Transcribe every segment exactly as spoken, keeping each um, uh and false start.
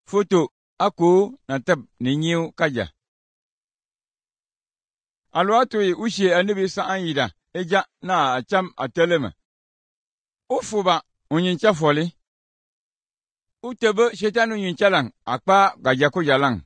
foto ako na tab ni nyiw kaja. Alwatu yi ushe anibi sa'an yida eja na acham atelema. Ufuba unyincha foli. Utebe shetan unyincha lang akpa gajako jalang.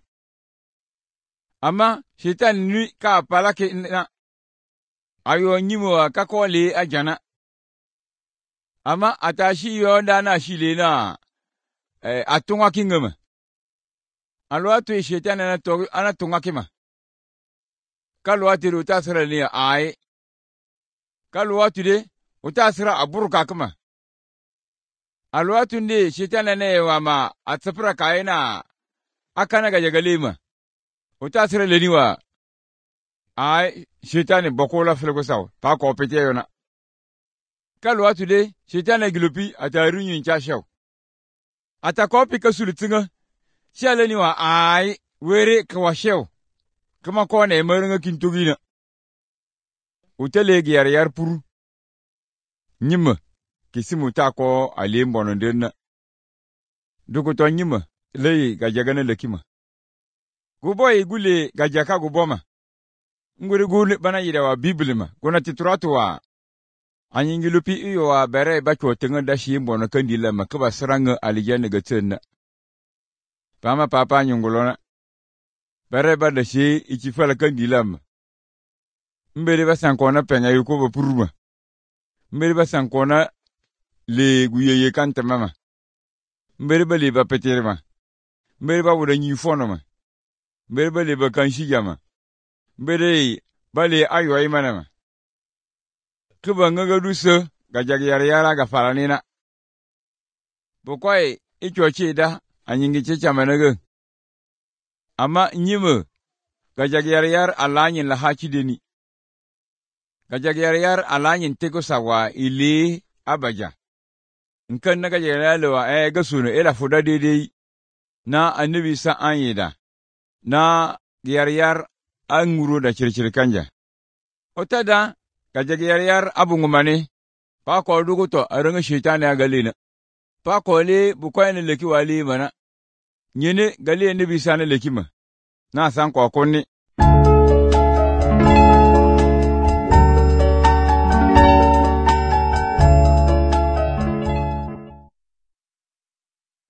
Ama shetan nui ka palake na ayo nyimo kakole ajana. Ama atashi yonda na shile na eh, atunga kingema. Alwatu yi shetan anatunga kima. Kalwatu yi utasira ni ae. Kalwatu de utasira aburuka kima. Alwatu ndi shetan ne wama atsapra kaina akana gajagalima. Utasira leniwa ae shetan bokola flegosaw ta ko pete yona. Kalwatu de shetan gilupi atarunyu nchashaw. Atakopi kasulutinga shaleniwa ae were kwashew. Kama kone emerenga kintugina. Utele giyar yar puru. Nyima kisimu tako alimbono denna. Dukuto nyima lei gajagana lekima. Guboy gule gajaka guboma. Nguri gule bana yida wa biblima. Guna tituratu wa. Anyingilupi iyo wa bere bacho tenga dashi imbono kandila makaba saranga alijane gatsenna. Pama papa nyungulona. Bere ba da shi ikifala kandilam. Mbere ba sankona penga yuko ba puruma. Mbere ba sankona le guyeye kanta mama. Mbere ba le ba peterema. Mbere ba wuda nyifono ma. Mbere ba le ba kanshigama. Mbere ba le ayo aymanama. Kuba ngaga dusa gajag yara yara ga faranina. Bukwai icho chida anyingi checha managa. Ama nyima gajag yar yar alanyin lahachi deni. Gajag yar yar alanyin teko sawa ili abaja. Nkan na gajag yar lewa eh gasunu ela fuda dede na anibi sa anyida. Na yar yar anguro da chirchir kanja. Otada gajag yar yar abungumane. Pa ko duguto aranga shitane agalina. Pa ko le bukwai ne leki wali mana. Nyene gali anibi sa ne lekima. Na san kwa kone.